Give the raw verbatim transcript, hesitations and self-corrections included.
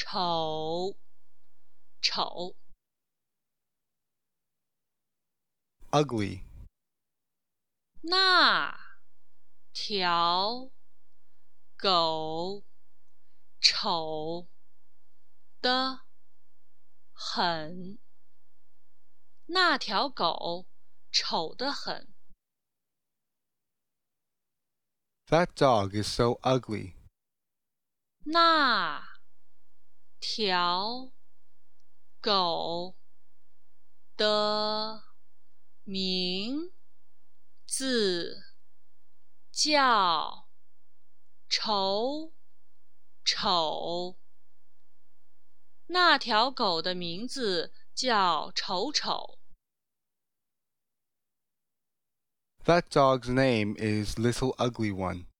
丑，丑。 ugly, 那条狗丑的很，那条狗丑得很。 that dog is so ugly. 那条狗的名字叫丑丑。那条狗的名字叫丑丑。 That dog's name is Little Ugly One.